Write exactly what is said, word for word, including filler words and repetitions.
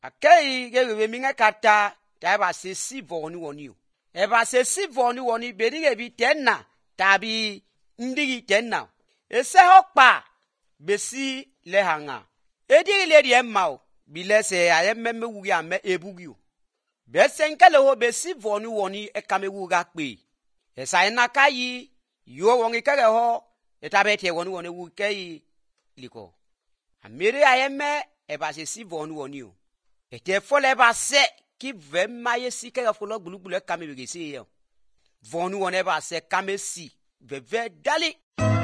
Akei ge minga kata ta ba se si voni woni o. E ba se si voni woni beri ge bi tenna tabi ndigi tenna. E se hokpa besi le hanga. E di le di emma o bi le se ayemme me wu ya me ebugi o. Be senkele ho besi voni woni e kame wu ga pe. E sa ina kayi yo wongi kage ho e tabe te woni woni wu kai liko. Amiri ayemme e ba se si voni woni o. E te fole ba se ki ve maye si kage folo gbulugbulu e kame bi se yo. Voni woni ba se kame si ve ve dali.